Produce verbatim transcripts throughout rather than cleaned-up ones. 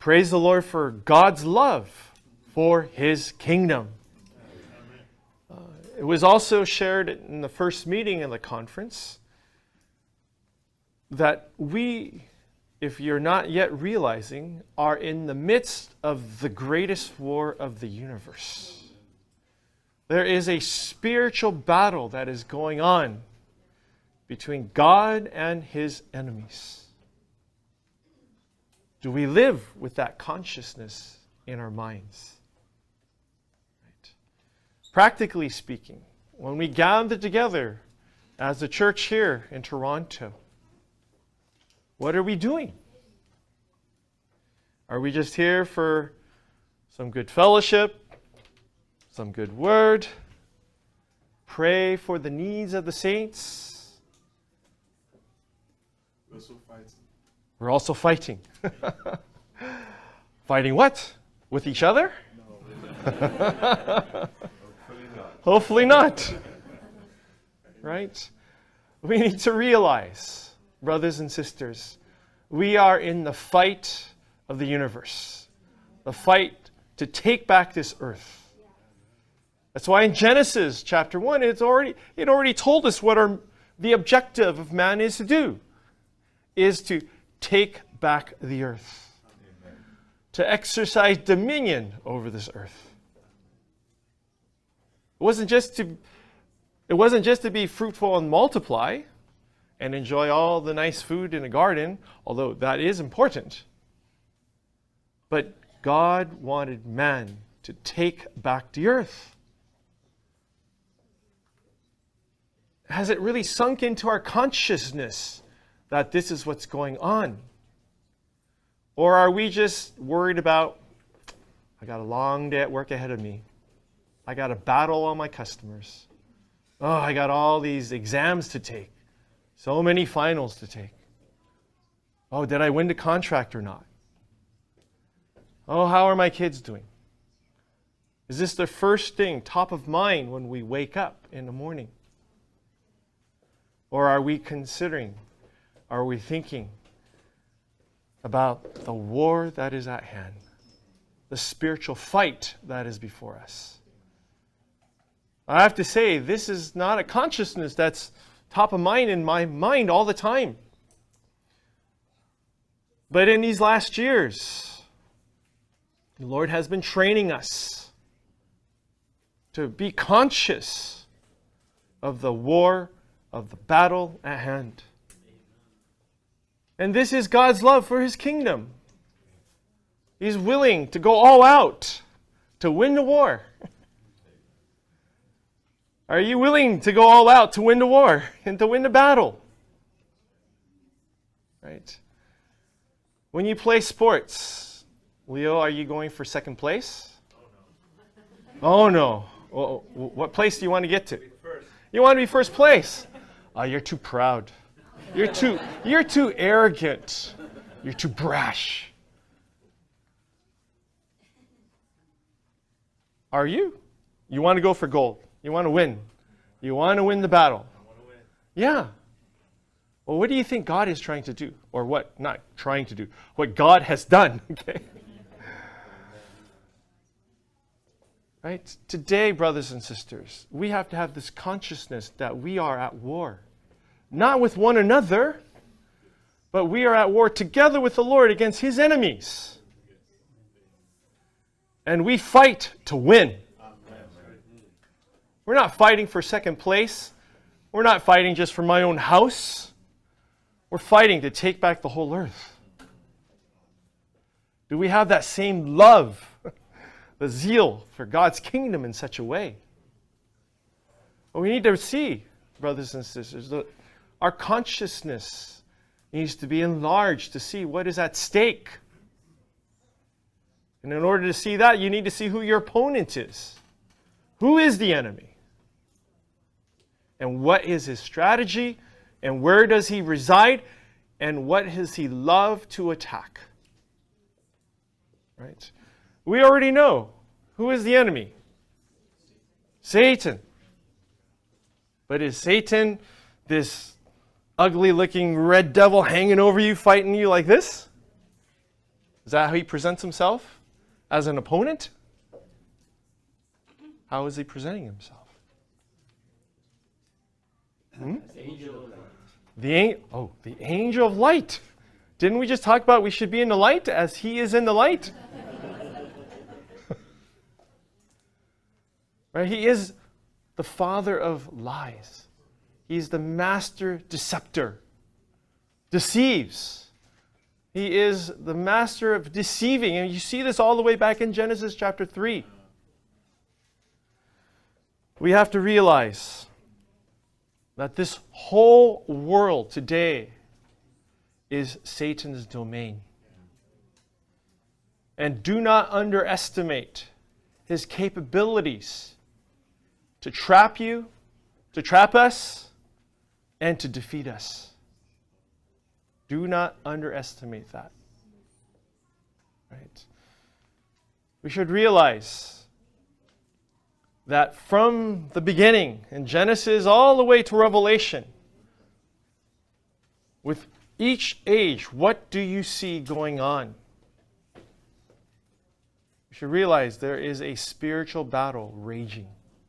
Praise the Lord for God's love for His kingdom. Uh, it was also shared in the first meeting in the conference that we, if you're not yet realizing, are in the midst of the greatest war of the universe. There is a spiritual battle that is going on between God and His enemies. Do we live with that consciousness in our minds? Right. Practically speaking, when we gather together as a church here in Toronto, what are we doing? Are we just here for some good fellowship, some good word, pray for the needs of the saints? We're also fighting. We're also fighting. Fighting what? With each other? No. Hopefully not. Hopefully not. Right? We need to realize, brothers and sisters, we are in the fight of the universe. The fight to take back this earth. That's why in Genesis chapter one, it's already, it already told us what our, the objective of man is to do. Is to take back the earth. Amen. To exercise dominion over this earth. It wasn't just to, it wasn't just to be fruitful and multiply and enjoy all the nice food in a garden, although that is important. But God wanted man to take back the earth. Has it really sunk into our consciousness that this is what's going on? Or are we just worried about, I got a long day at work ahead of me. I got to battle all my customers. Oh, I got all these exams to take. So many finals to take. Oh, did I win the contract or not? Oh, how are my kids doing? Is this the first thing, top of mind, when we wake up in the morning? Or are we considering, are we thinking about the war that is at hand, the spiritual fight that is before us? I have to say, this is not a consciousness that's top of mind in my mind all the time. But in these last years, the Lord has been training us to be conscious of the war, of the battle at hand. And this is God's love for His kingdom. He's willing to go all out to win the war. Are you willing to go all out to win the war and to win the battle? Right? When you play sports, Leo, are you going for second place? Oh no. Oh, no. What place do you want to get to? You want to be first place. Oh, you're too proud. You're too, you're too arrogant. You're too brash. Are you? You want to go for gold. You want to win. You want to win the battle. I want to win. Yeah. Well, what do you think God is trying to do? Or what? Not trying to do. What God has done. Okay. Right? Today, brothers and sisters, we have to have this consciousness that we are at war. Not with one another, but we are at war together with the Lord against His enemies. And we fight to win. We're not fighting for second place. We're not fighting just for my own house. We're fighting to take back the whole earth. Do we have that same love, the zeal for God's kingdom in such a way? Well, we need to see, brothers and sisters, that our consciousness needs to be enlarged to see what is at stake. And in order to see that, you need to see who your opponent is. Who is the enemy? And what is his strategy? And where does he reside? And what does he love to attack? Right? We already know who is the enemy. Satan. But is Satan this ugly looking red devil hanging over you, fighting you like this? Is that how he presents himself? As an opponent? How is he presenting himself? Hmm? The an- oh, the angel of light. Didn't we just talk about we should be in the light as he is in the light? Right? He is the father of lies. He's the master deceptor. Deceives. He is the master of deceiving. And you see this all the way back in Genesis chapter three. We have to realize that this whole world today is Satan's domain. And do not underestimate his capabilities to trap you, to trap us, and to defeat us. Do not underestimate that. Right? We should realize that from the beginning, in Genesis all the way to Revelation, with each age, what do you see going on? You should realize there is a spiritual battle raging.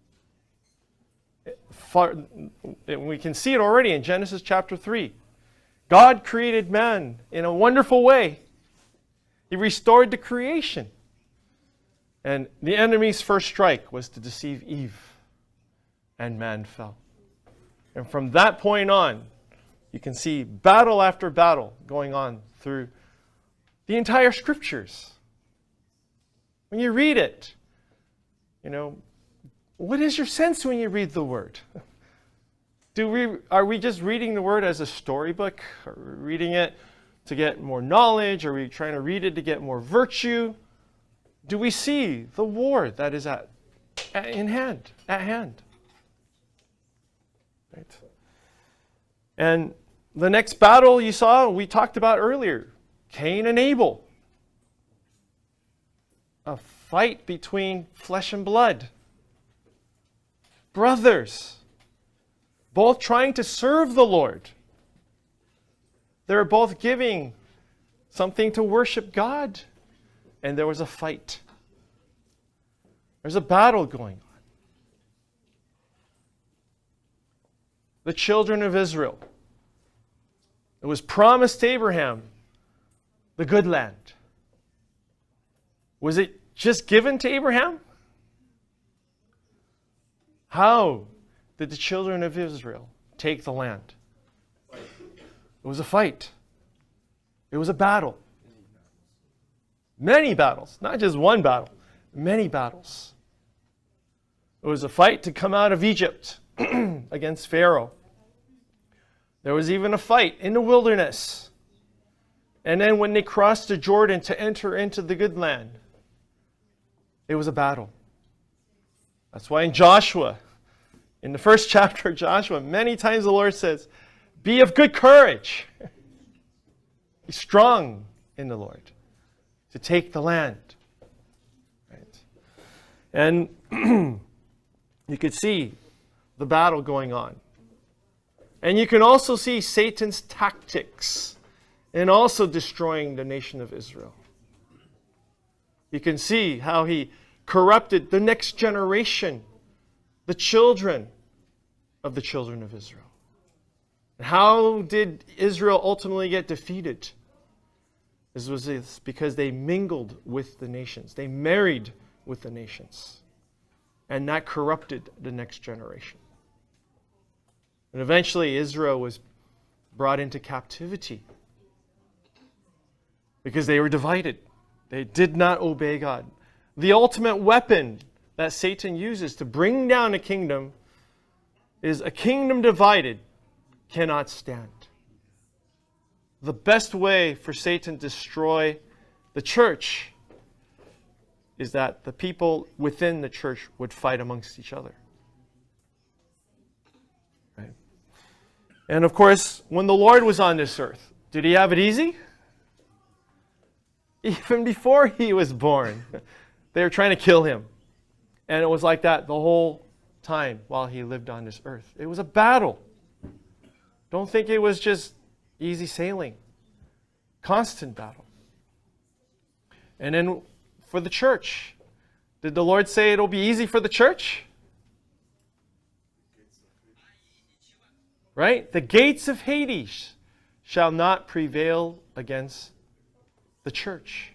Far, we can see it already in Genesis chapter three. God created man in a wonderful way. He restored the creation. And the enemy's first strike was to deceive Eve. And man fell. And from that point on, you can see battle after battle going on through the entire scriptures. When you read it, you know, what is your sense when you read the word? Do we, are we just reading the word as a storybook? Are we reading it to get more knowledge? Are we trying to read it to get more virtue? Do we see the war that is at, at in hand, at hand? Right. And the next battle you saw, we talked about earlier, Cain and Abel. A fight between flesh and blood. Brothers, both trying to serve the Lord. They're both giving something to worship God. And there was a fight. There's a battle going on. The children of Israel. It was promised to Abraham the good land. Was it just given to Abraham? How did the children of Israel take the land? It was a fight. It was a battle. Many battles, not just one battle, many battles. It was a fight to come out of Egypt against Pharaoh. There was even a fight in the wilderness. And then when they crossed the Jordan to enter into the good land, it was a battle. That's why in Joshua, in the first chapter of Joshua, many times the Lord says, be of good courage. Be strong in the Lord to take the land. Right? And you could see the battle going on. And you can also see Satan's tactics in also destroying the nation of Israel. You can see how he corrupted the next generation, the children of the children of Israel. And how did Israel ultimately get defeated? This was this because they mingled with the nations. They married with the nations. And that corrupted the next generation. And eventually Israel was brought into captivity because they were divided. They did not obey God. The ultimate weapon that Satan uses to bring down a kingdom is a kingdom divided cannot stand. The best way for Satan to destroy the church is that the people within the church would fight amongst each other. Right? And of course, when the Lord was on this earth, did he have it easy? Even before he was born, they were trying to kill him. And it was like that the whole time while he lived on this earth. It was a battle. Don't think it was just easy sailing. Constant battle. And then for the church, did the Lord say it'll be easy for the church? Right? The gates of Hades shall not prevail against the church.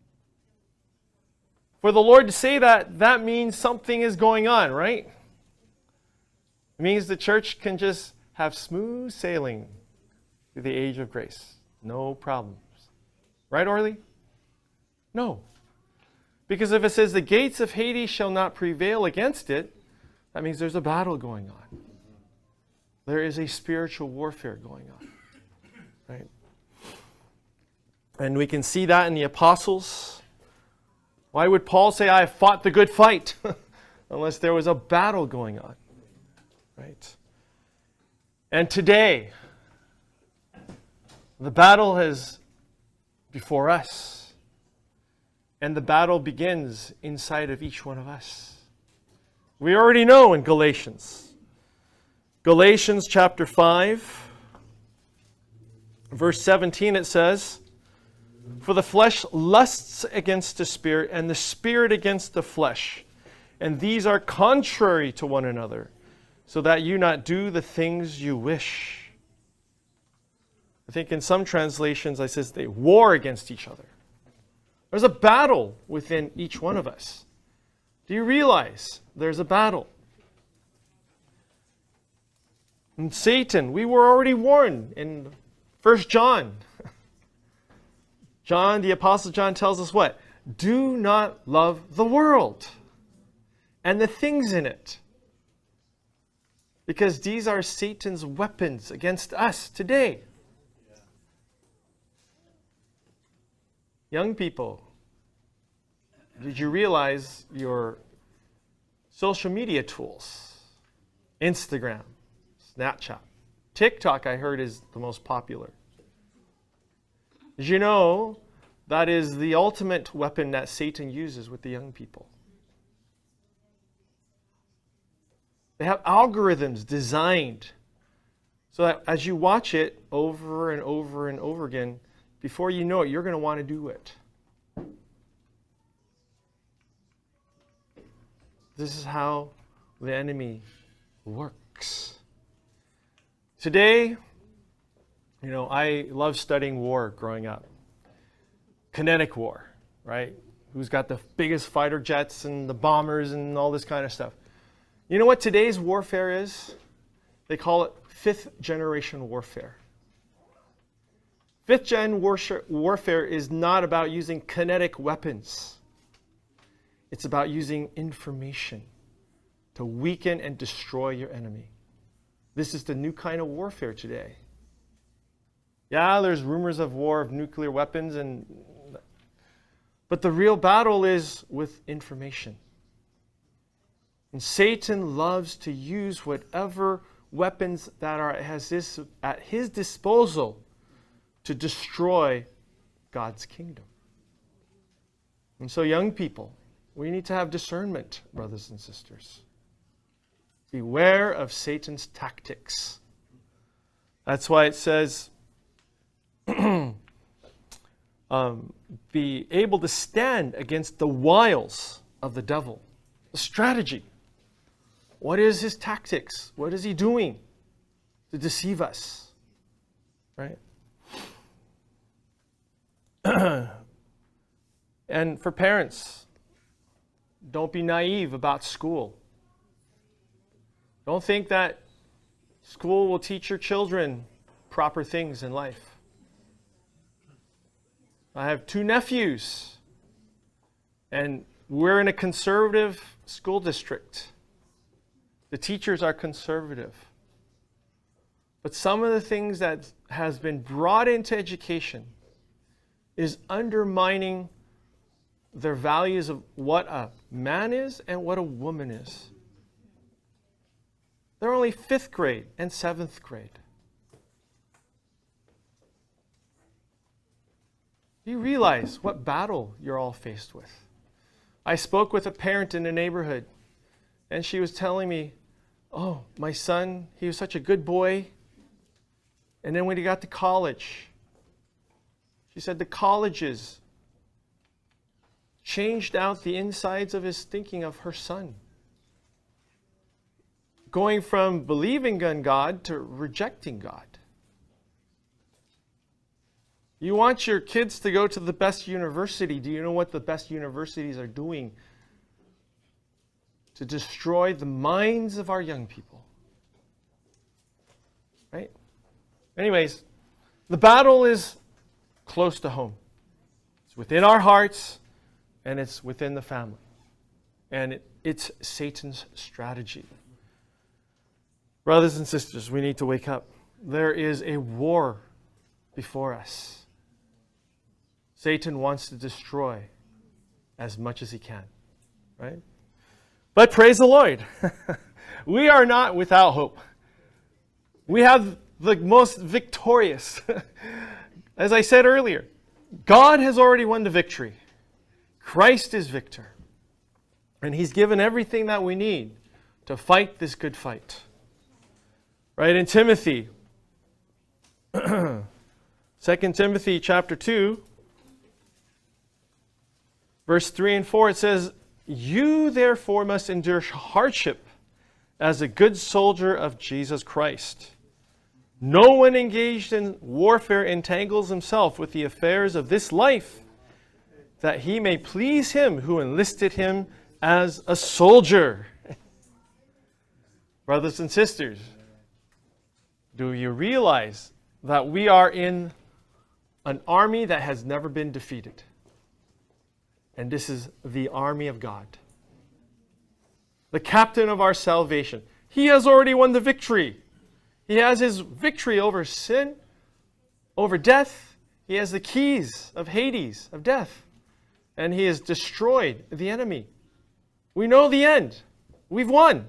For the Lord to say that, that means something is going on, right? It means the church can just have smooth sailing through the age of grace. No problems. Right, Orly? No. Because if it says the gates of Hades shall not prevail against it, that means there's a battle going on. There is a spiritual warfare going on. Right? And we can see that in the apostles. Why would Paul say, I have fought the good fight? Unless there was a battle going on. Right? And today, the battle is before us. And the battle begins inside of each one of us. We already know in Galatians. Galatians chapter five, verse seventeen, it says, for the flesh lusts against the spirit, and the spirit against the flesh. And these are contrary to one another, so that you not do the things you wish. I think in some translations I says they war against each other. There's a battle within each one of us. Do you realize there's a battle? And Satan, we were already warned in First John. John, the Apostle John tells us what? Do not love the world and the things in it. Because these are Satan's weapons against us today. Young people, did you realize your social media tools, Instagram, Snapchat, TikTok, I heard, is the most popular. Did you know that is the ultimate weapon that Satan uses with the young people? They have algorithms designed so that as you watch it over and over and over again, before you know it, you're going to want to do it. This is how the enemy works. Today, you know, I love studying war growing up. Kinetic war, right? Who's got the biggest fighter jets and the bombers and all this kind of stuff. You know what today's warfare is? They call it fifth generation warfare. Fifth gen warfare is not about using kinetic weapons. It's about using information to weaken and destroy your enemy. This is the new kind of warfare today. Yeah, there's rumors of war of nuclear weapons, and but the real battle is with information. And Satan loves to use whatever weapons that are has this at his disposal to destroy God's kingdom. And so, young people, we need to have discernment, brothers and sisters. Beware of Satan's tactics. That's why it says, um, be able to stand against the wiles of the devil. The strategy. What is his tactics? What is he doing to deceive us? Right? And for parents, don't be naive about school. Don't think that school will teach your children proper things in life. I have two nephews, and we're in a conservative school district. The teachers are conservative. But some of the things that has been brought into education is undermining their values of what a man is and what a woman is. They're only fifth grade and seventh grade. Do you realize what battle you're all faced with? I spoke with a parent in the neighborhood, and she was telling me, oh, my son, he was such a good boy. And then when he got to college, she said the colleges changed out the insides of his thinking of her son. Going from believing in God to rejecting God. You want your kids to go to the best university. Do you know what the best universities are doing to destroy the minds of our young people? Right? Anyways, the battle is close to home. It's within our hearts, and it's within the family. And it, it's Satan's strategy. Brothers and sisters, we need to wake up. There is a war before us. Satan wants to destroy as much as he can, right? But praise the Lord. We are not without hope. We have the most victorious. As I said earlier, God has already won the victory. Christ is victor. And he's given everything that we need to fight this good fight. Right? In Timothy, Second Timothy chapter two, verse three and four, it says, "You therefore must endure hardship as a good soldier of Jesus Christ. No one engaged in warfare entangles himself with the affairs of this life, that he may please him who enlisted him as a soldier." Brothers and sisters, do you realize that we are in an army that has never been defeated? And this is the army of God. The captain of our salvation. He has already won the victory. He has his victory over sin, over death. He has the keys of Hades, of death. And he has destroyed the enemy. We know the end. We've won.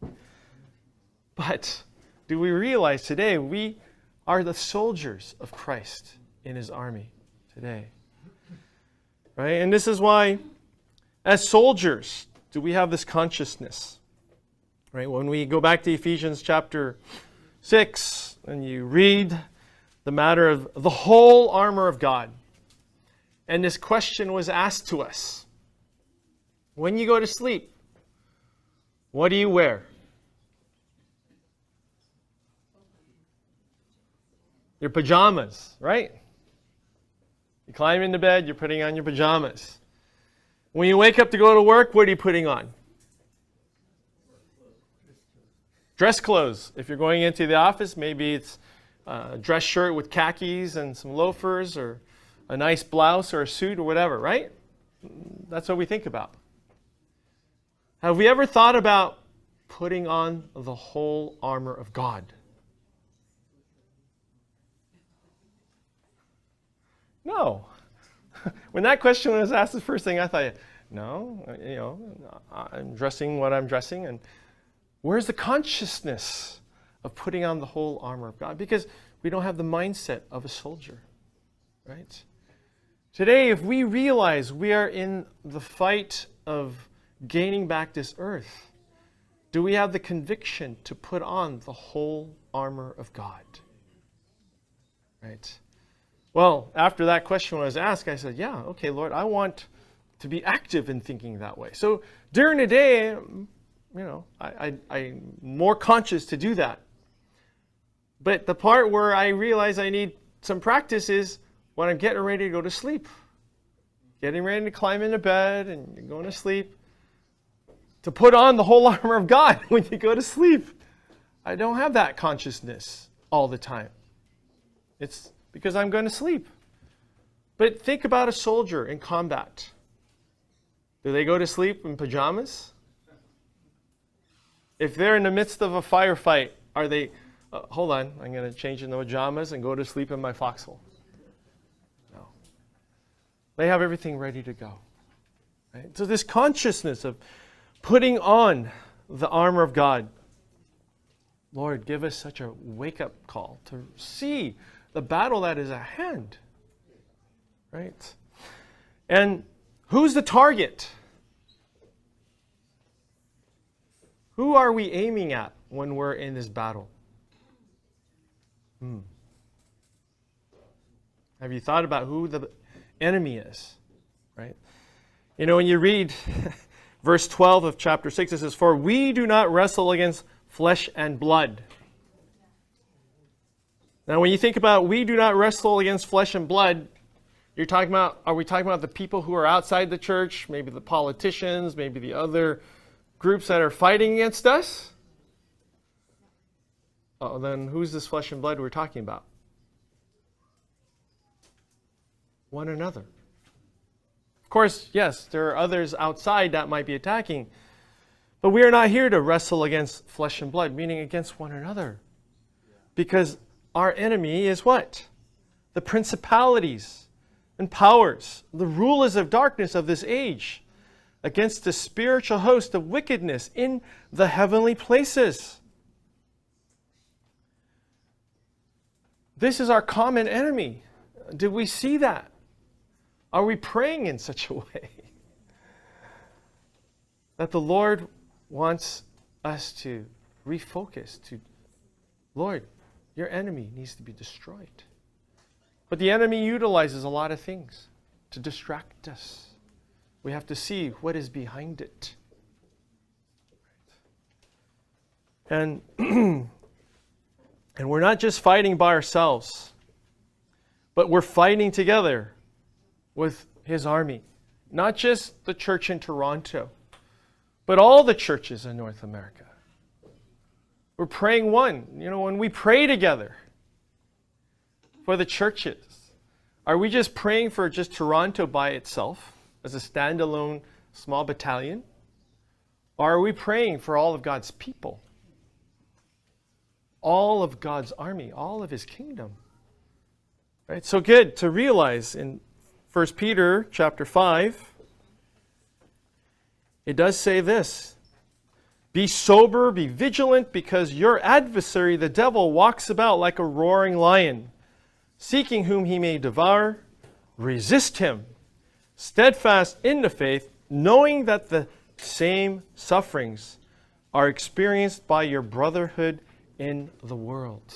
But do we realize today we are the soldiers of Christ in his army today? Right? And this is why, as soldiers, do we have this consciousness. Right? When we go back to Ephesians chapter six, and you read the matter of the whole armor of God, and this question was asked to us. When you go to sleep, what do you wear? Your pajamas, right? You climb into bed, you're putting on your pajamas. When you wake up to go to work, what are you putting on? Dress clothes. If you're going into the office, maybe it's a dress shirt with khakis and some loafers, or a nice blouse or a suit or whatever, right? That's what we think about. Have we ever thought about putting on the whole armor of God? No. When that question was asked, the first thing I thought, no, you know, I'm dressing what I'm dressing. And where's the consciousness of putting on the whole armor of God? Because we don't have the mindset of a soldier, right? Today, if we realize we are in the fight of gaining back this earth, do we have the conviction to put on the whole armor of God? Right? Well, after that question was asked, I said, yeah, okay, Lord, I want to be active in thinking that way. So during the day, you know, I, I, I'm more conscious to do that. But the part where I realize I need some practice is when I'm getting ready to go to sleep. Getting ready to climb into bed and going to sleep. To put on the whole armor of God when you go to sleep. I don't have that consciousness all the time. It's because I'm going to sleep. But think about a soldier in combat. Do they go to sleep in pajamas? If they're in the midst of a firefight, are they, uh, hold on, I'm going to change into pajamas and go to sleep in my foxhole? No. They have everything ready to go. Right? So this consciousness of putting on the armor of God. Lord, give us such a wake-up call to see the battle that is at hand. Right? And who's the target? Who are we aiming at when we're in this battle? Hmm. Have you thought about who the enemy is? Right? You know, when you read verse twelve of chapter six, it says, "For we do not wrestle against flesh and blood." Now, when you think about we do not wrestle against flesh and blood, you're talking about, are we talking about the people who are outside the church, maybe the politicians, maybe the other groups that are fighting against us? Oh, then who's this flesh and blood we're talking about? One another. Of course, yes, there are others outside that might be attacking, but we are not here to wrestle against flesh and blood, meaning against one another. Because our enemy is what? The principalities and powers, the rulers of darkness of this age, against the spiritual host of wickedness in the heavenly places. This is our common enemy. Did we see that? Are we praying in such a way that the Lord wants us to refocus to, Lord, your enemy needs to be destroyed. But the enemy utilizes a lot of things to distract us. We have to see what is behind it. And, and we're not just fighting by ourselves, but we're fighting together with his army. Not just the church in Toronto, but all the churches in North America. We're praying one. You know, when we pray together for the churches, are we just praying for just Toronto by itself as a standalone small battalion? Or are we praying for all of God's people? All of God's army, all of his kingdom. Right? So good to realize in First Peter chapter five, it does say this: "Be sober, be vigilant, because your adversary, the devil, walks about like a roaring lion, seeking whom he may devour. Resist him, steadfast in the faith, knowing that the same sufferings are experienced by your brotherhood in the world."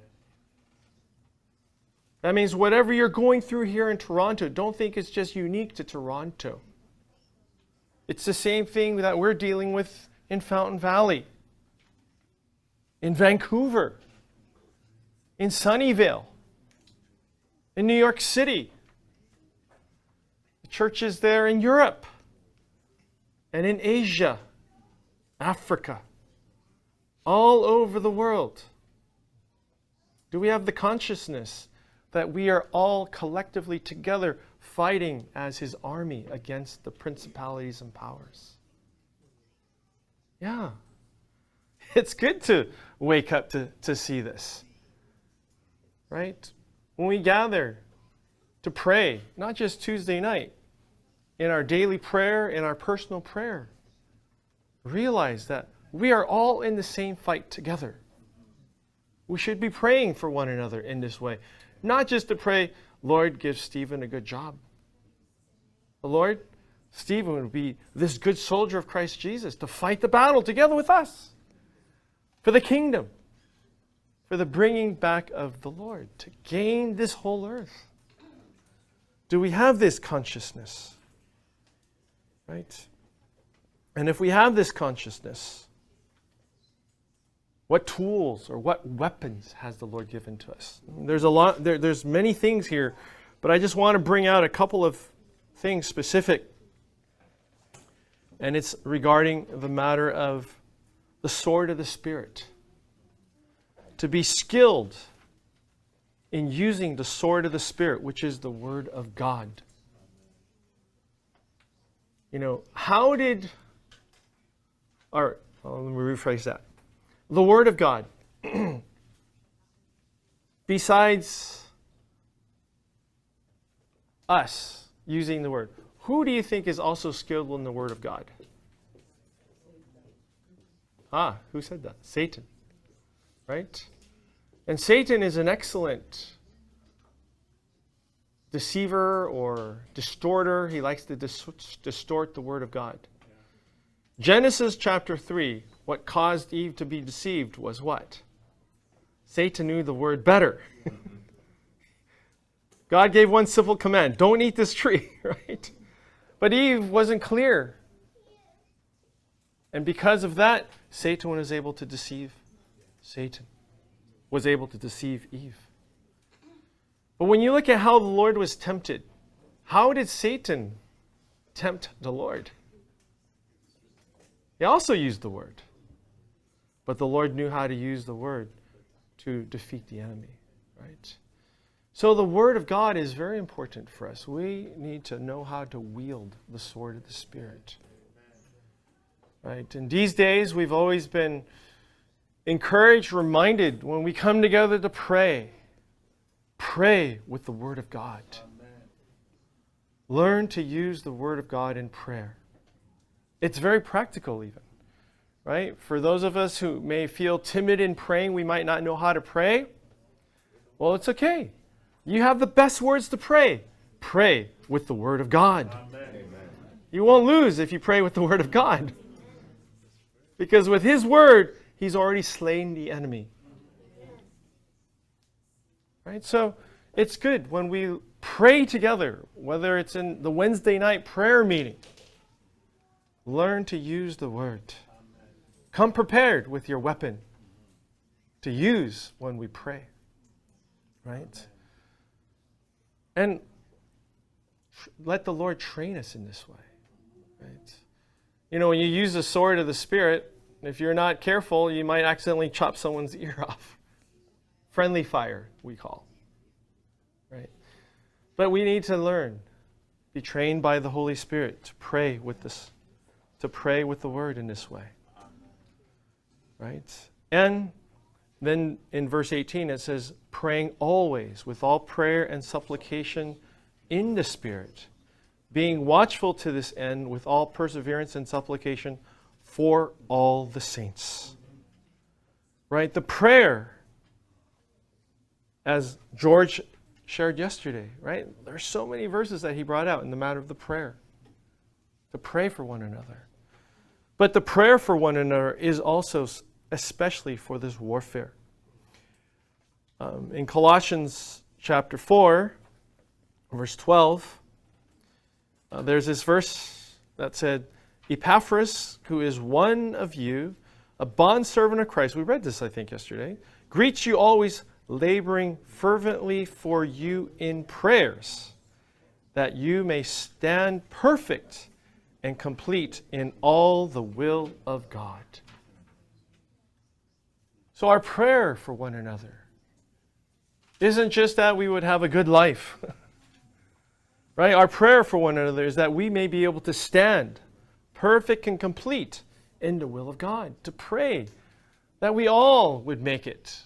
That means whatever you're going through here in Toronto, don't think it's just unique to Toronto. It's the same thing that we're dealing with in Fountain Valley, in Vancouver, in Sunnyvale, in New York City, the churches there in Europe, and in Asia, Africa, all over the world. Do we have the consciousness that we are all collectively together fighting as his army against the principalities and powers? Yeah. It's good to wake up to, to see this. Right? When we gather to pray, not just Tuesday night, in our daily prayer, in our personal prayer, realize that we are all in the same fight together. We should be praying for one another in this way. Not just to pray, Lord, give Stephen a good job. Lord, Stephen would be this good soldier of Christ Jesus to fight the battle together with us for the kingdom, for the bringing back of the Lord, to gain this whole earth. Do we have this consciousness? Right? And if we have this consciousness, what tools or what weapons has the Lord given to us? There's a lot, there, there's many things here, but I just want to bring out a couple of things specific. And it's regarding the matter of the sword of the Spirit. To be skilled in using the sword of the Spirit, which is the Word of God. You know, how did, or well, let me rephrase that. The Word of God, besides us using the Word, who do you think is also skilled in the Word of God? Ah, who said that? Satan, right? And Satan is an excellent deceiver or distorter. He likes to dis- distort the Word of God. Genesis chapter three, what caused Eve to be deceived was what? Satan knew the Word better. God gave one simple command: don't eat this tree, right? But Eve wasn't clear. And because of that, Satan was able to deceive Satan, was able to deceive Eve. But when you look at how the Lord was tempted, how did Satan tempt the Lord? He also used the word. But the Lord knew how to use the word to defeat the enemy, right? So the word of God is very important for us. We need to know how to wield the sword of the Spirit. Right? In these days, we've always been encouraged, reminded when we come together to pray, pray with the word of God. Amen. Learn to use the word of God in prayer. It's very practical even. Right? For those of us who may feel timid in praying, we might not know how to pray. Well, it's okay. You have the best words to pray. Pray with the word of God. Amen. You won't lose if you pray with the word of God. Because with his word, he's already slain the enemy. Right? So it's good when we pray together, whether it's in the Wednesday night prayer meeting. Learn to use the word. Come prepared with your weapon to use when we pray. Right? And let the Lord train us in this way. Right? You know, when you use the sword of the Spirit, if you're not careful, you might accidentally chop someone's ear off. Friendly fire, we call. Right? But we need to learn, be trained by the Holy Spirit to pray with this, to pray with the word in this way. Right? And then in verse eighteen it says, praying always with all prayer and supplication in the Spirit, being watchful to this end with all perseverance and supplication for all the saints. Right? The prayer, as George shared yesterday, right? There are so many verses that he brought out in the matter of the prayer. To pray for one another. But the prayer for one another is also especially for this warfare. Um, in Colossians chapter four, verse twelve, uh, there's this verse that said, Epaphras, who is one of you, a bondservant of Christ, we read this I think yesterday, greets you always, laboring fervently for you in prayers, that you may stand perfect and complete in all the will of God. So our prayer for one another isn't just that we would have a good life. Right? Our prayer for one another is that we may be able to stand perfect and complete in the will of God. To pray that we all would make it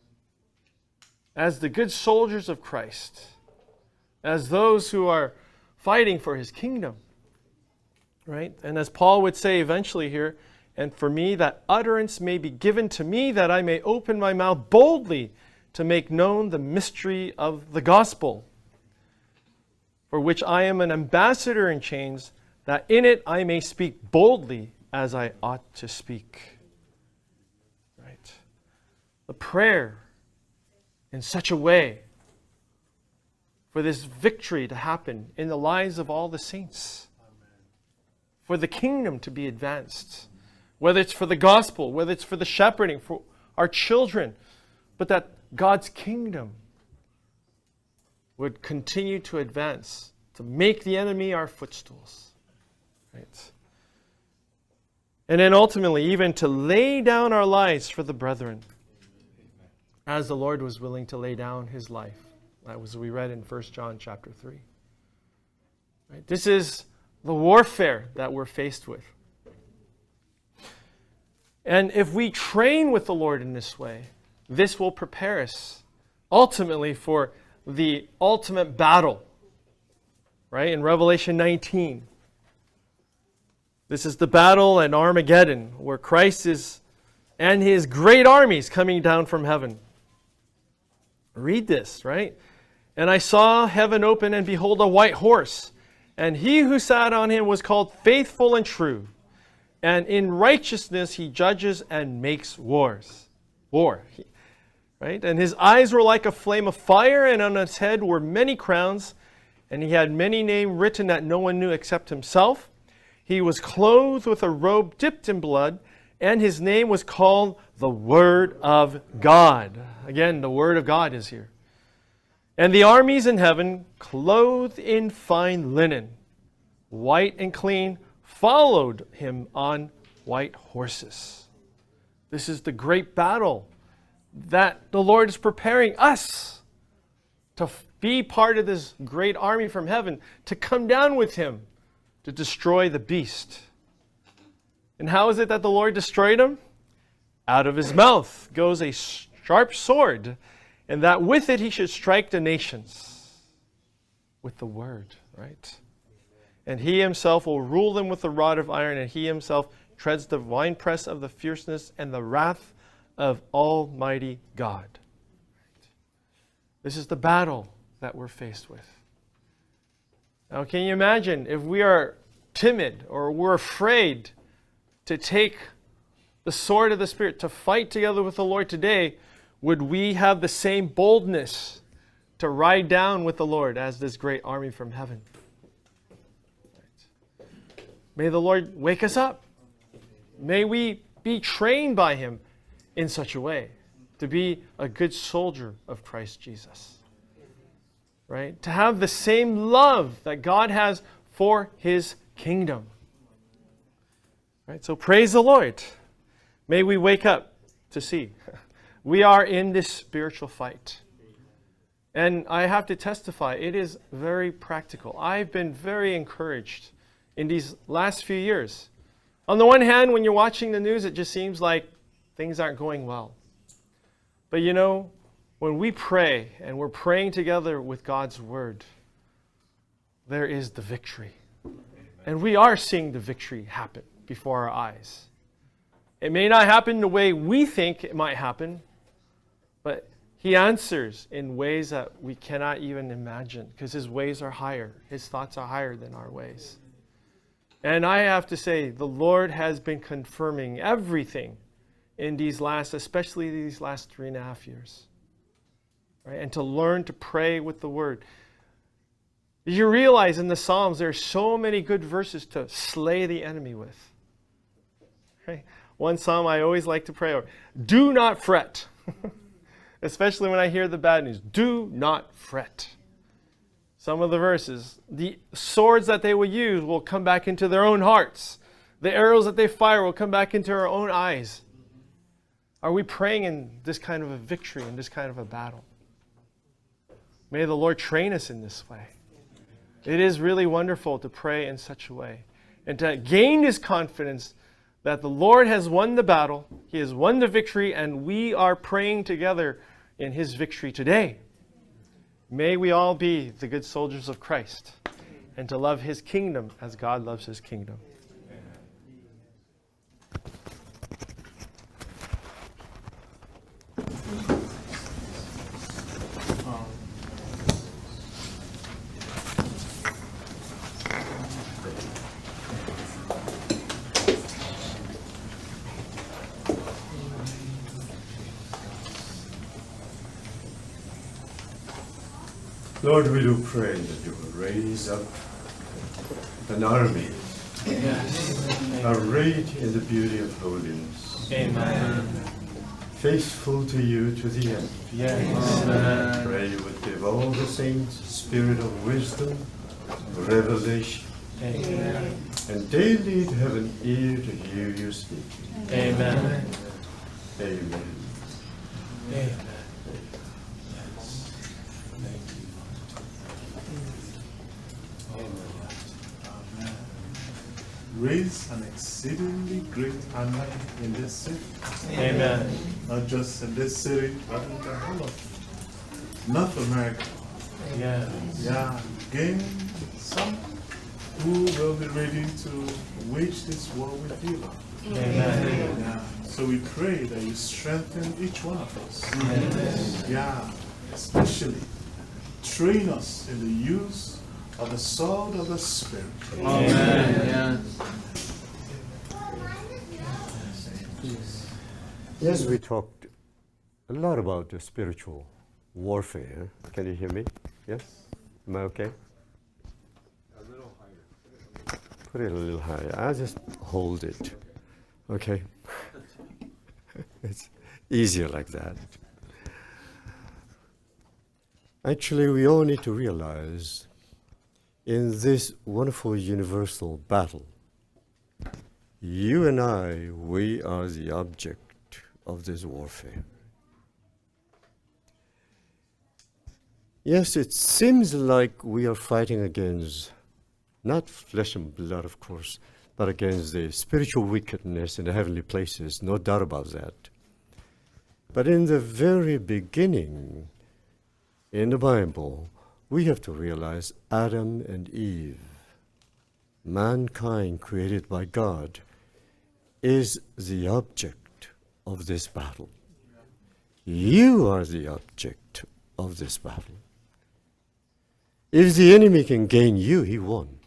as the good soldiers of Christ, as those who are fighting for his kingdom. Right? And as Paul would say eventually here, and for me that utterance may be given to me, that I may open my mouth boldly to make known the mystery of the gospel, for which I am an ambassador in chains, that in it I may speak boldly as I ought to speak. Right? The prayer in such a way for this victory to happen in the lives of all the saints. For the kingdom to be advanced. Whether it's for the gospel, whether it's for the shepherding, for our children. But that God's kingdom would continue to advance, to make the enemy our footstools. Right? And then ultimately, even to lay down our lives for the brethren, as the Lord was willing to lay down his life. That was what we read in First John chapter three. Right? This is the warfare that we're faced with. And if we train with the Lord in this way, this will prepare us ultimately for the ultimate battle. Right? In Revelation nineteen. This is the battle at Armageddon, where Christ is and his great armies coming down from heaven. Read this, right? And I saw heaven open, and behold, a white horse. And he who sat on him was called Faithful and True. And in righteousness he judges and makes wars. War. Right? And his eyes were like a flame of fire, and on his head were many crowns. and he had many names written that no one knew except himself. He was clothed with a robe dipped in blood, and his name was called the Word of God. Again, the Word of God is here. And the armies in heaven, clothed in fine linen, white and clean, followed him on white horses. This is the great battle that the Lord is preparing us to be part of this great army from heaven, to come down with him to destroy the beast. And how is it that the Lord destroyed him? Out of his mouth goes a sharp sword, and that with it he should strike the nations. With the word, right? And he himself will rule them with a rod of iron, and he himself treads the winepress of the fierceness and the wrath of Almighty God. This is the battle that we're faced with. Now, can you imagine if we are timid or we're afraid to take the sword of the Spirit to fight together with the Lord today, would we have the same boldness to ride down with the Lord as this great army from heaven? May the Lord wake us up. May we be trained by him in such a way to be a good soldier of Christ Jesus. Right? To have the same love that God has for his kingdom. Right? So praise the Lord. May we wake up to see we are in this spiritual fight. And I have to testify, it is very practical. I've been very encouraged in these last few years. On the one hand, when you're watching the news, it just seems like things aren't going well. But you know, when we pray and we're praying together with God's word, there is the victory. Amen. And we are seeing the victory happen before our eyes. It may not happen the way we think it might happen, but he answers in ways that we cannot even imagine, because his ways are higher. His thoughts are higher than our ways. And I have to say, the Lord has been confirming everything in these last, especially these last three and a half years. Right? And to learn to pray with the word. You realize in the Psalms there are so many good verses to slay the enemy with. Right? One psalm I always like to pray over. Do not fret. Especially when I hear the bad news. Do not fret. Some of the verses. The swords that they will use will come back into their own hearts. The arrows that they fire will come back into our own eyes. Are we praying in this kind of a victory, in this kind of a battle? May the Lord train us in this way. It is really wonderful to pray in such a way and to gain this confidence that the Lord has won the battle, he has won the victory, and we are praying together in his victory today. May we all be the good soldiers of Christ and to love his kingdom as God loves his kingdom. Lord, we do pray that you will raise up an army, Yes. arrayed in the beauty of holiness, Amen. faithful to you to the end. Yes. I pray you would give all the saints a spirit of wisdom, revelation, Amen. and they lead have an ear to hear you speak. Amen. Amen. Amen. Raise an exceedingly great army in this city. Amen. Not just in this city, but in the whole of North America. Yes. Yeah, gain some who will be ready to wage this war with you. Amen. Yeah. So we pray that you strengthen each one of us. Amen. Yeah, especially train us in the use of the sword of the Spirit. Amen. Yes, we talked a lot about the spiritual warfare. Can you hear me? Yes? Am I okay? put it a little higher. I'll just hold it. Okay? It's easier like that. Actually, we all need to realize in this wonderful universal battle, you and I, we are the object of this warfare. Yes, it seems like we are fighting against, not flesh and blood, of course, but against the spiritual wickedness in the heavenly places, no doubt about that. But in the very beginning, in the Bible, we have to realize Adam and Eve, mankind created by God, is the object of this battle. You are the object of this battle. If the enemy can gain you, he won.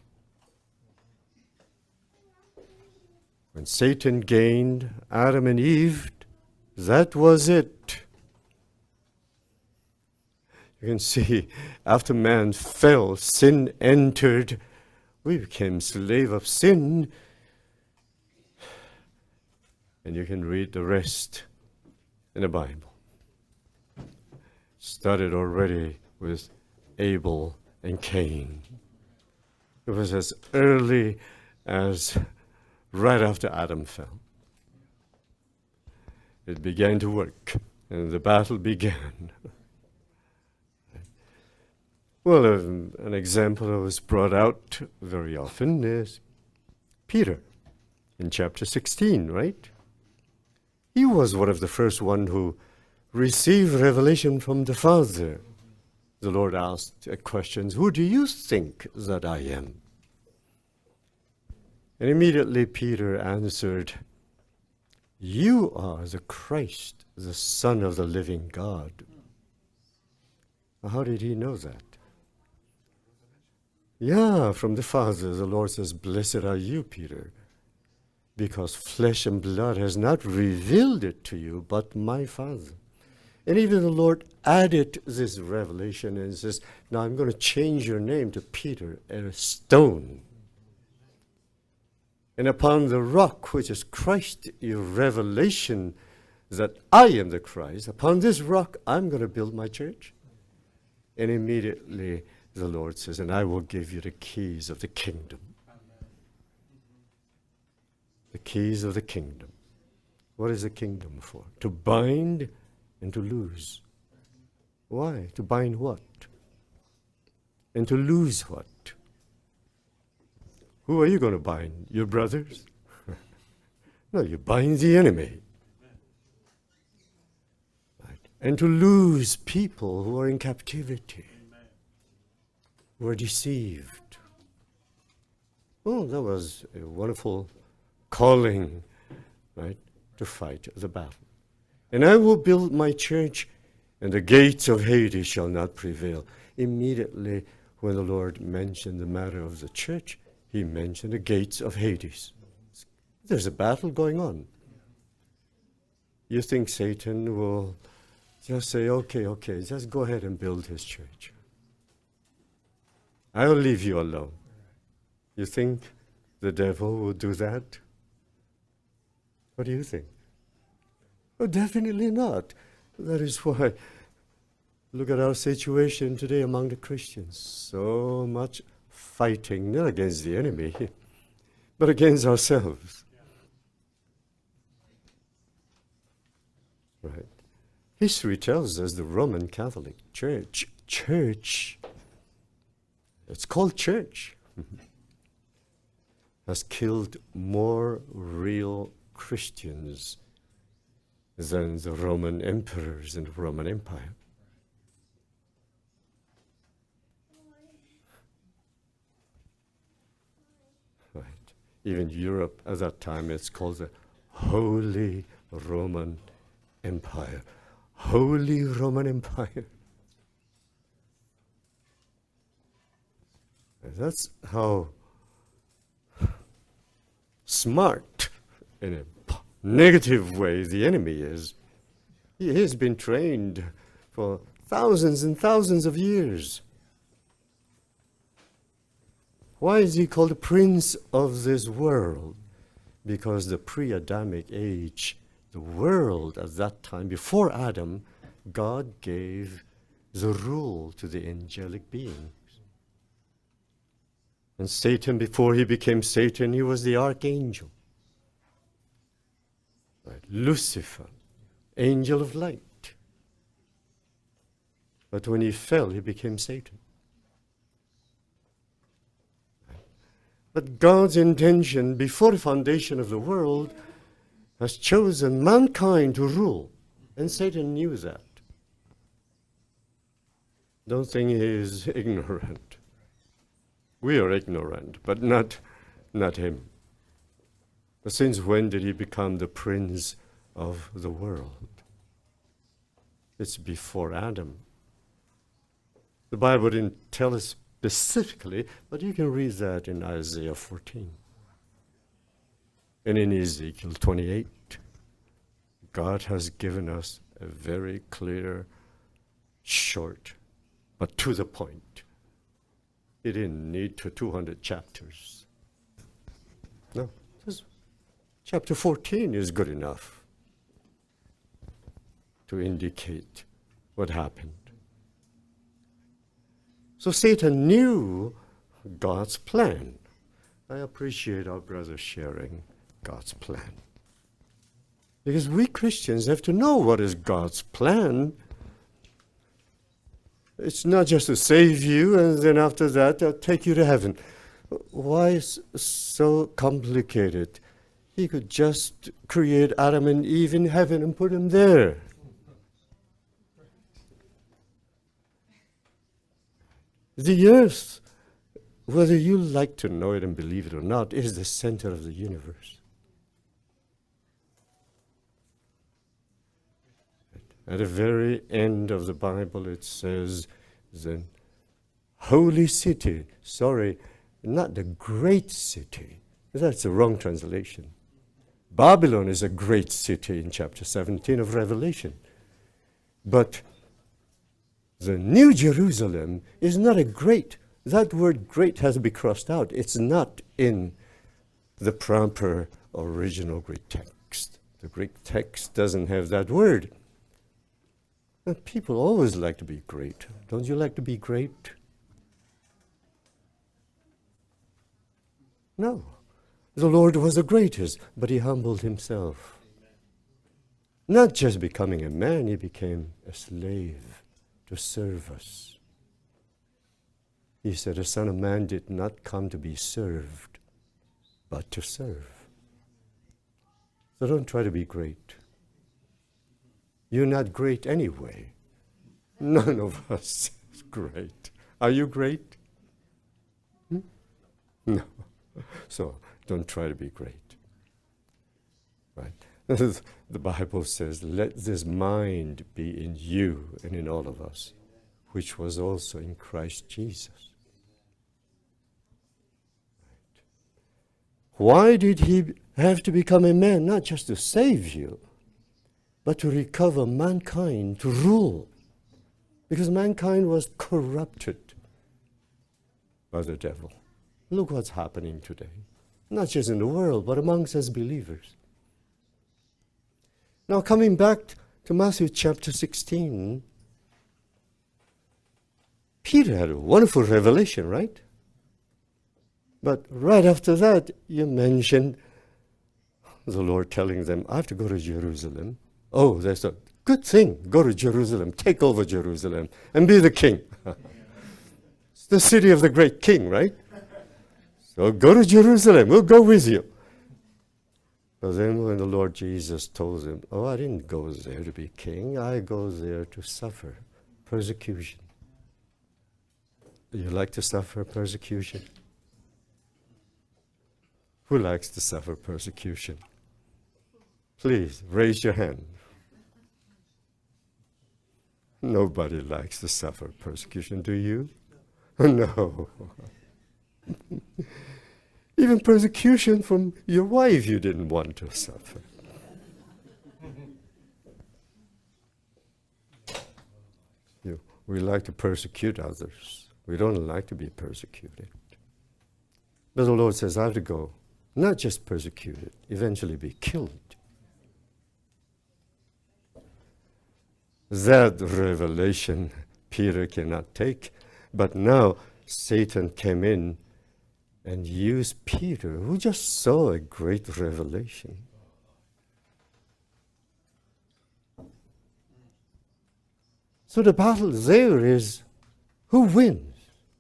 When Satan gained Adam and Eve, that was it. You can see, after man fell, sin entered. We became slave of sin. And you can read the rest in the Bible. Started already with Abel and Cain. It was as early as right after Adam fell. It began to work, and the battle began. Well, um, an example that was brought out very often is Peter in chapter sixteen, right? He was one of the first one who received revelation from the Father. The Lord asked questions, "Who do you think that I am?" And immediately Peter answered, "You are the Christ, the Son of the living God." How did he know that? Yeah, from the Father, the Lord says, "Blessed are you, Peter, because flesh and blood has not revealed it to you, but my Father." And even the Lord added this revelation and says, "Now I'm going to change your name to Peter, a stone. And upon the rock, which is Christ, your revelation that I am the Christ, upon this rock I'm going to build my church." And immediately the Lord says, "And I will give you the keys of the kingdom." The keys of the kingdom. What is the kingdom for? To bind and to lose. Why? To bind what? And to lose what? Who are you going to bind? Your brothers? No, you bind the enemy. Right. And to lose people who are in captivity, who are deceived. Oh, that was a wonderful calling, right, to fight the battle. "And I will build my church, and the gates of Hades shall not prevail." Immediately, when the Lord mentioned the matter of the church, he mentioned the gates of Hades. There's a battle going on. You think Satan will just say, "Okay, okay, just go ahead and build his church. I'll leave you alone." You think the devil will do that? What do you think? Oh, definitely not. That is why, look at our situation today among the Christians. So much fighting, not against the enemy, but against ourselves. Right. History tells us the Roman Catholic Church, church, it's called church, has killed more real Christians than the Roman emperors in the Roman Empire. Right. Even Europe at that time, it's called the Holy Roman Empire. Holy Roman Empire. And that's how smart, in a negative way, the enemy is. He has been trained for thousands and thousands of years. Why is he called the prince of this world? Because the pre-Adamic age, the world at that time, before Adam, God gave the rule to the angelic beings. And Satan, before he became Satan, he was the archangel. Right? Lucifer, angel of light. But when he fell, he became Satan. But God's intention before the foundation of the world has chosen mankind to rule. And Satan knew that. Don't think he is ignorant. We are ignorant, but not, not him. But since when did he become the prince of the world? It's before Adam. The Bible didn't tell us specifically, but you can read that in Isaiah fourteen. And in Ezekiel twenty-eight, God has given us a very clear, short, but to the point. He didn't need to two hundred chapters. No, just chapter fourteen is good enough to indicate what happened. So Satan knew God's plan. I appreciate our brother sharing God's plan. Because we Christians have to know what is God's plan. It's not just to save you and then after that uh, take you to heaven. Why is so complicated? He could just create Adam and Eve in heaven and put them there. The earth, whether you like to know it and believe it or not, is the center of the universe. At the very end of the Bible, it says, the holy city, sorry, not the great city. That's the wrong translation. Babylon is a great city in chapter seventeen of Revelation. But the New Jerusalem is not a great. That word great has to be crossed out. It's not in the proper original Greek text. The Greek text doesn't have that word. And people always like to be great. Don't you like to be great? No. The Lord was the greatest, but he humbled himself. Not just becoming a man, he became a slave to serve us. He said, the Son of Man did not come to be served, but to serve. So don't try to be great. You're not great anyway. None of us is great. Are you great? Hmm? No. So don't try to be great. Right? The Bible says, let this mind be in you and in all of us, which was also in Christ Jesus. Right. Why did he have to become a man? Not just to save you, but to recover mankind, to rule. Because mankind was corrupted by the devil. Look what's happening today. Not just in the world, but amongst us believers. Now, coming back to Matthew chapter sixteen, Peter had a wonderful revelation, right? But right after that, you mentioned the Lord telling them, I have to go to Jerusalem. Oh, that's a good thing. Go to Jerusalem, take over Jerusalem, and be the king. It's the city of the great king, right? So go to Jerusalem, we'll go with you. But then when the Lord Jesus told him, oh, I didn't go there to be king. I go there to suffer persecution. Do you like to suffer persecution? Who likes to suffer persecution? Please, raise your hand. Nobody likes to suffer persecution, do you? No. Even persecution from your wife you didn't want to suffer. You, we like to persecute others. We don't like to be persecuted. But the Lord says, I have to go, not just persecuted, eventually be killed. That revelation Peter cannot take. But now Satan came in and used Peter, who just saw a great revelation. So the battle there is, who wins?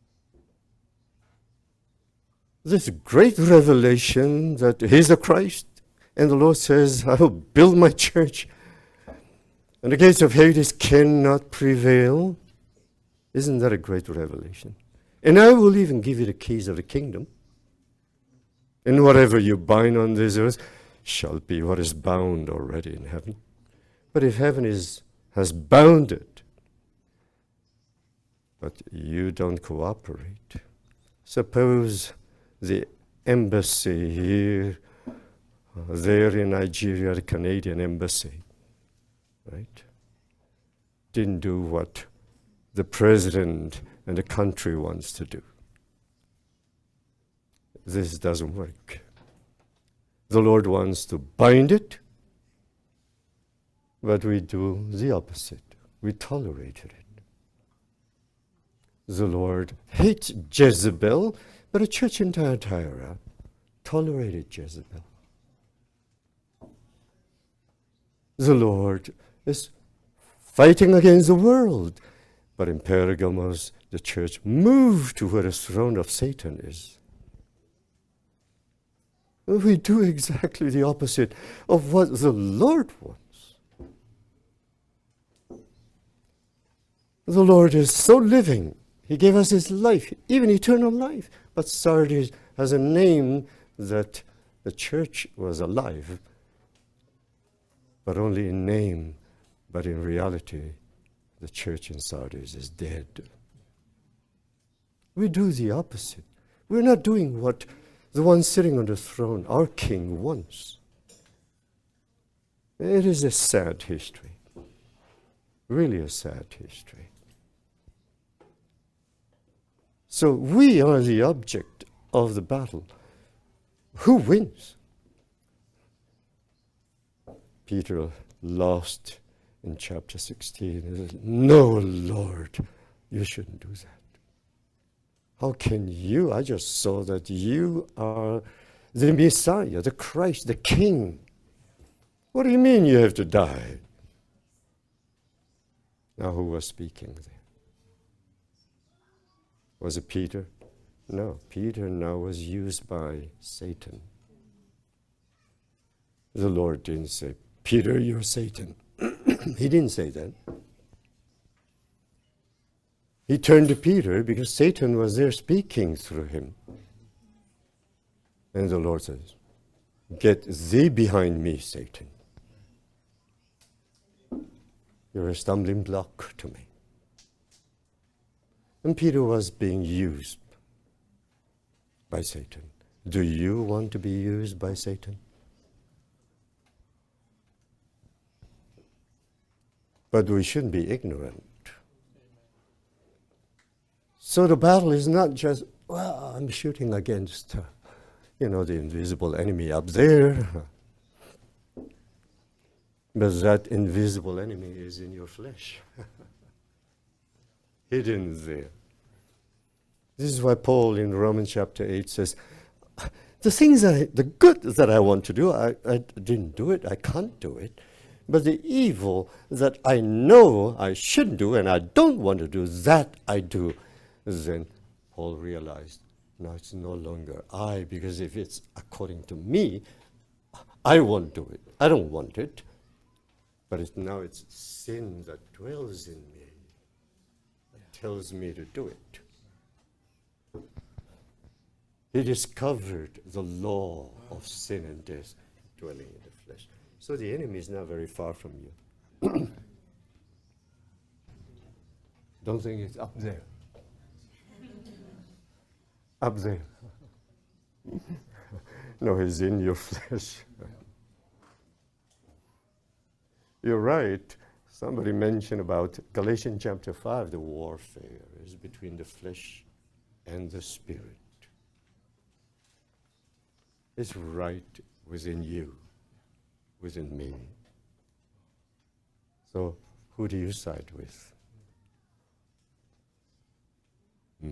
This great revelation that he's the Christ, and the Lord says, I will build my church, and the gates of Hades cannot prevail. Isn't that a great revelation? And I will even give you the keys of the kingdom. And whatever you bind on this earth shall be what is bound already in heaven. But if heaven is has bound it, but you don't cooperate, suppose the embassy here, uh, there in Nigeria, the Canadian embassy, right, didn't do what the president and the country wants to do. This doesn't work. The Lord wants to bind it, but we do the opposite. We tolerated it. The Lord hates Jezebel, but the church in Thyatira tolerated Jezebel. The Lord is fighting against the world, but in Pergamos, the church moved to where the throne of Satan is. We do exactly the opposite of what the Lord wants. The Lord is so living. He gave us his life, even eternal life. But Sardis has a name that the church was alive, but only in name, but in reality, the church in Sardis is dead. We do the opposite. We're not doing what the one sitting on the throne, our king, wants. It is a sad history. Really a sad history. So we are the object of the battle. Who wins? Peter lost in chapter sixteen. He says, no, Lord, you shouldn't do that. How can you? I just saw that you are the Messiah, the Christ, the King. What do you mean you have to die? Now, who was speaking there? Was it Peter? No, Peter now was used by Satan. The Lord didn't say, Peter, you're Satan. He didn't say that. He turned to Peter because Satan was there speaking through him. And the Lord says, get thee behind me, Satan. You're a stumbling block to me. And Peter was being used by Satan. Do you want to be used by Satan? But we shouldn't be ignorant. So the battle is not just, well, I'm shooting against, uh, you know, the invisible enemy up there. But that invisible enemy is in your flesh. Hidden there. This is why Paul in Romans chapter eight says, the things, I, the good that I want to do, I, I didn't do it, I can't do it. But the evil that I know I shouldn't do and I don't want to do, that I do. Then Paul realized, now it's no longer I, because if it's according to me, I won't do it. I don't want it. But it's, now it's sin that dwells in me, that tells me to do it. He discovered the law of sin and death dwelling in the flesh. So the enemy is not very far from you. Don't think it's up there. Up there. No, he's in your flesh. You're right. Somebody mentioned about Galatians chapter five, the warfare is between the flesh and the spirit. is right within you, within me. So, who do you side with? Hmm?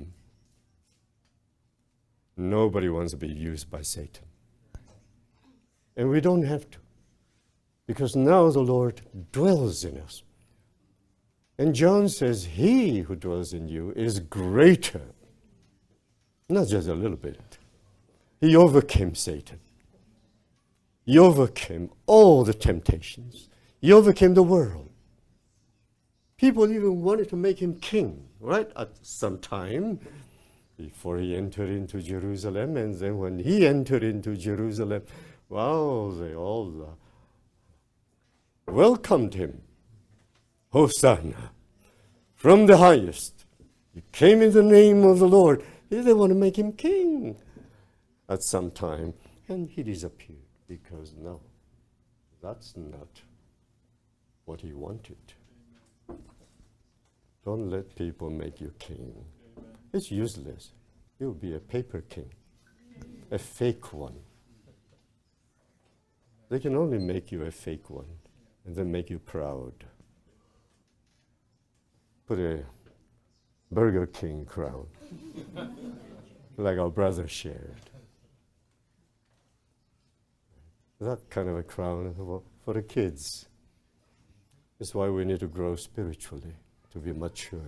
Nobody wants to be used by Satan. And we don't have to, because now the Lord dwells in us. And John says, he who dwells in you is greater. Not just a little bit. He overcame Satan. He overcame all the temptations. He overcame the world. People even wanted to make him king, right, at some time, before he entered into Jerusalem. And then when he entered into Jerusalem, wow, they all uh, welcomed him. Hosanna, from the highest. He came in the name of the Lord. They want to make him king at some time. And he disappeared because, no, that's not what he wanted. Don't let people make you king. It's useless. You'll be a paper king, a fake one. They can only make you a fake one and then make you proud. Put a Burger King crown, like our brother shared. That kind of a crown for the kids. That's why we need to grow spiritually, to be mature,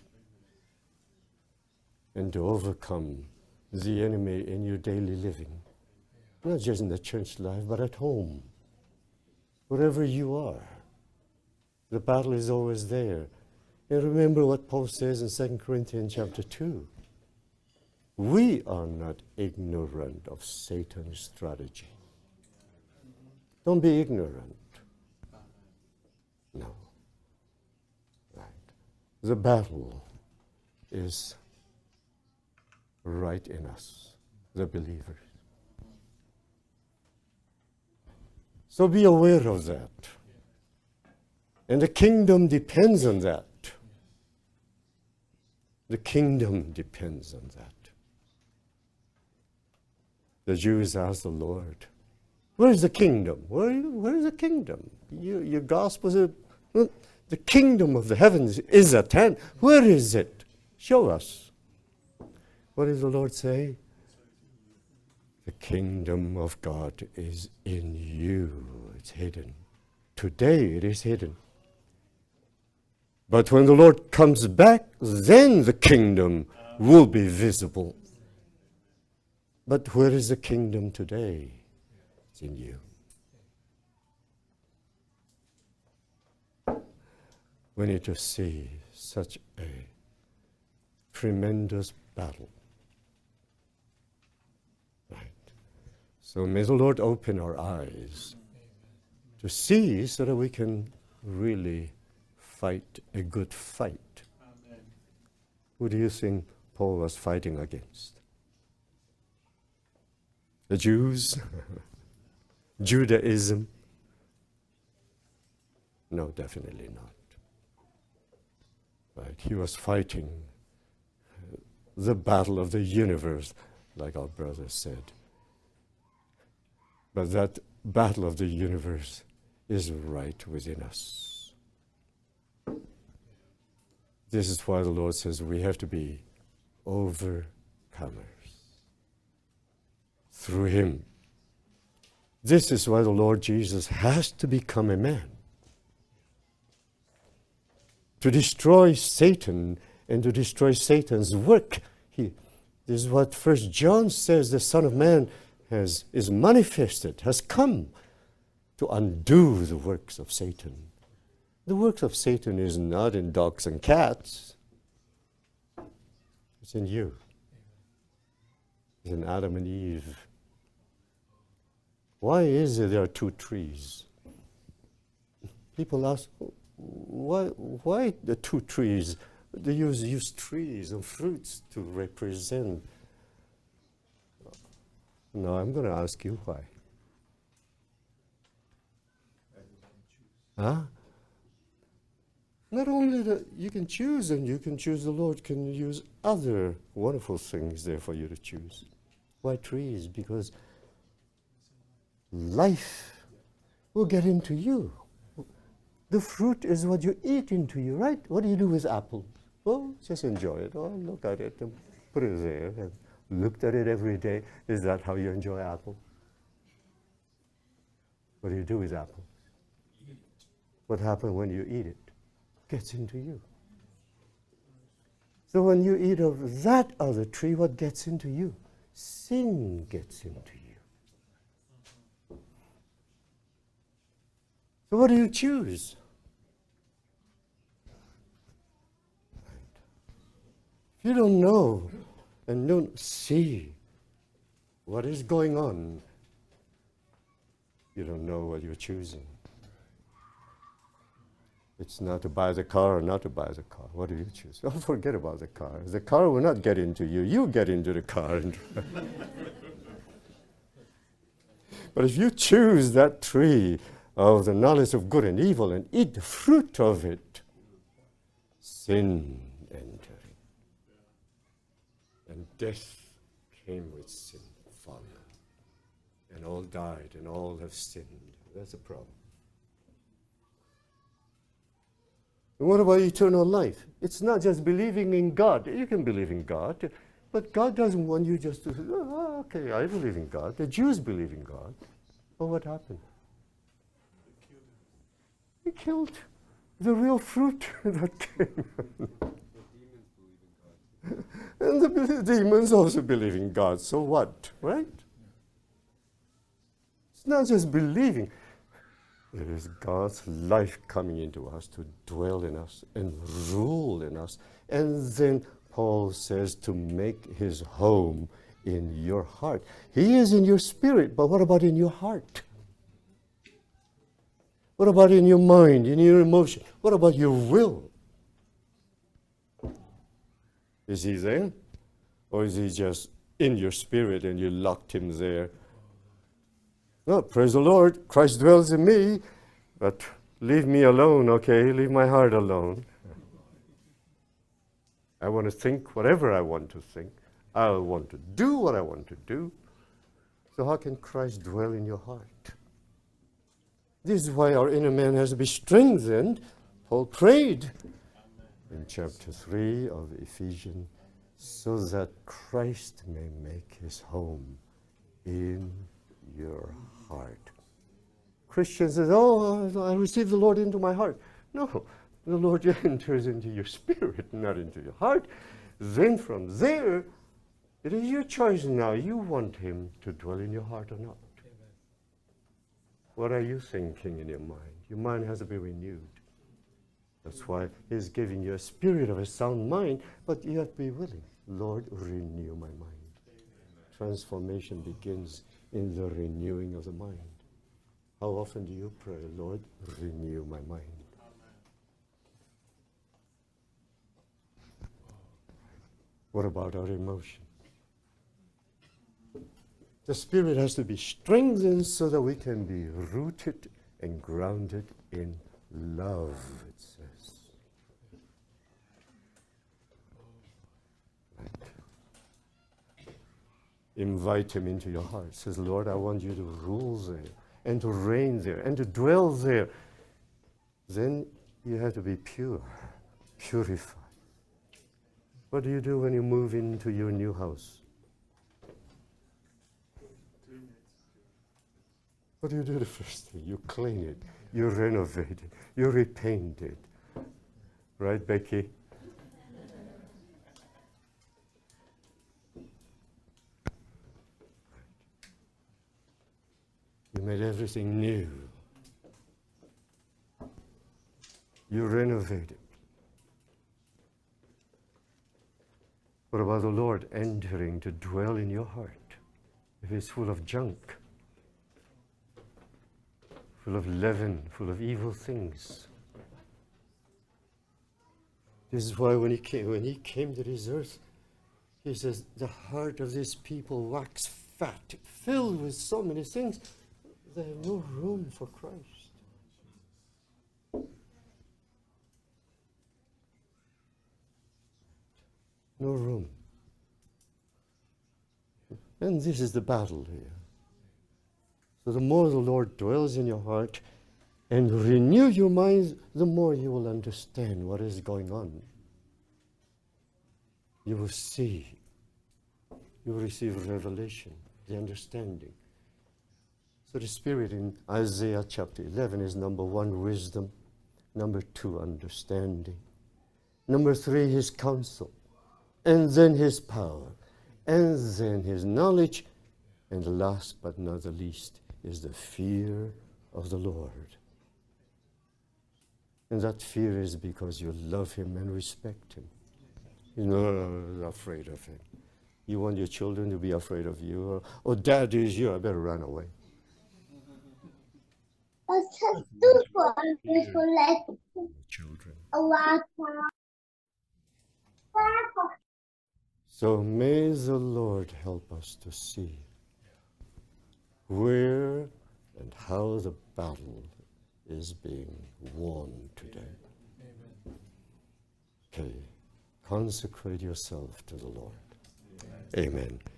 and to overcome the enemy in your daily living. Not just in the church life, but at home. Wherever you are, the battle is always there. And remember what Paul says in Second Corinthians chapter two. We are not ignorant of Satan's strategy. Don't be ignorant. No. Right. The battle is right in us, the believers. So be aware of that. And the kingdom depends on that. The kingdom depends on that. The Jews asked the Lord, where is the kingdom? Where, where is the kingdom? You, your gospel is, well, the kingdom of the heavens is at hand. Where is it? Show us. What does the Lord say? The kingdom of God is in you. It's hidden. Today it is hidden. But when the Lord comes back, then the kingdom will be visible. But where is the kingdom today? It's in you. We need to see such a tremendous battle. Right. So may the Lord open our eyes to see so that we can really fight a good fight. Amen. Who do you think Paul was fighting against? The Jews? Judaism? No, definitely not. Right, he was fighting the battle of the universe, like our brother said. But that battle of the universe is right within us. This is why the Lord says we have to be overcomers through him. This is why the Lord Jesus has to become a man. To destroy Satan and to destroy Satan's work. He, this is what First John says, the Son of Man has is manifested, has come to undo the works of Satan. The works of Satan is not in dogs and cats. It's in you. It's in Adam and Eve. Why is it there are two trees? People ask, why, why the two trees? They use, use trees and fruits to represent. No, I'm going to ask you why. Huh? Not only that you can choose, and you can choose, the Lord can use other wonderful things there for you to choose. Why trees? Because life will get into you. The fruit is what you eat into you, right? What do you do with apples? Well, just enjoy it. Oh, look at it and put it there. And looked at it every day. Is that how you enjoy apples? What do you do with apples? What happens when you eat it? Gets into you. So when you eat of that other tree, what gets into you? Sin gets into you. So what do you choose? If you don't know and don't see what is going on, you don't know what you're choosing. It's not to buy the car or not to buy the car. What do you choose? Oh, forget about the car. The car will not get into you. You get into the car. And but if you choose that tree of the knowledge of good and evil and eat the fruit of it, sin entered. And death came with sin, fallen. And all died and all have sinned. That's a problem. And what about eternal life? It's not just believing in God. You can believe in God, but God doesn't want you just to say, oh, okay, I believe in God. The Jews believe in God. But what happened? He killed the real fruit that came. And the demons also believe in God. So what, right? It's not just believing. It is God's life coming into us to dwell in us and rule in us. And then Paul says to make his home in your heart. He is in your spirit, but what about in your heart? What about in your mind, in your emotion? What about your will? Is he there? Or is he just in your spirit and you locked him there? No, praise the Lord, Christ dwells in me, but leave me alone, okay? Leave my heart alone. I want to think whatever I want to think. I want to do what I want to do. So how can Christ dwell in your heart? This is why our inner man has to be strengthened. Paul prayed in chapter three of Ephesians, so that Christ may make his home in your heart. Christians say, oh, I received the Lord into my heart. No, the Lord enters into your spirit, not into your heart. Then from there, it is your choice now. You want him to dwell in your heart or not. Amen. What are you thinking in your mind? Your mind has to be renewed. That's why he's giving you a spirit of a sound mind, but you have to be willing. Lord, renew my mind. Amen. Transformation begins in the renewing of the mind. How often do you pray, Lord, renew my mind? Amen. What about our emotion? The spirit has to be strengthened so that we can be rooted and grounded in love, it says. Right. Invite him into your heart. It says, Lord, I want you to rule there and to reign there and to dwell there. Then you have to be pure, purified. What do you do when you move into your new house? What do you do the first thing? You clean it, you renovate it, you repaint it. Right, Becky? You made everything new. You renovate it. What about the Lord entering to dwell in your heart? If it's full of junk, full of leaven, full of evil things. This is why when he came, when he came to this earth, he says, the heart of this people wax fat, filled with so many things. They have no room for Christ. No room. And this is the battle here. So the more the Lord dwells in your heart and renew your minds, the more you will understand what is going on. You will see. You will receive revelation, the understanding. So the Spirit in Isaiah chapter eleven is number one, wisdom. Number two, understanding. Number three, his counsel. And then his power. And then his knowledge. And last but not the least is the fear of the Lord. And that fear is because you love him and respect him. You're not afraid of him. You want your children to be afraid of you. Or, oh, dad is you, I better run away. Children. So may the Lord help us to see where and how the battle is being won today. Okay, consecrate yourself to the Lord. Amen.